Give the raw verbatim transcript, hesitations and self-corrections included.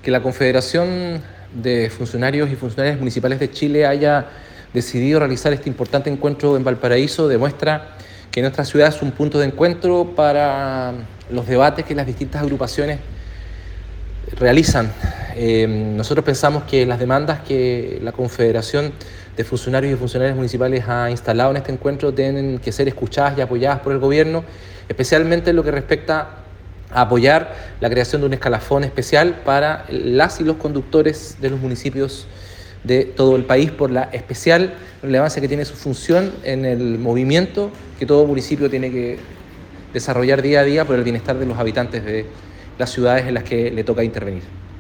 que la Confederación de Funcionarios y Funcionarias Municipales de Chile haya decidido realizar este importante encuentro en Valparaíso demuestra que nuestra ciudad es un punto de encuentro para los debates que las distintas agrupaciones realizan. Eh, nosotros pensamos que las demandas que la Confederación de Funcionarios y Funcionarias Municipales ha instalado en este encuentro tienen que ser escuchadas y apoyadas por el gobierno, especialmente en lo que respecta a apoyar la creación de un escalafón especial para las y los conductores de los municipios de todo el país por la especial relevancia que tiene su función en el movimiento que todo municipio tiene que desarrollar día a día por el bienestar de los habitantes de las ciudades en las que le toca intervenir.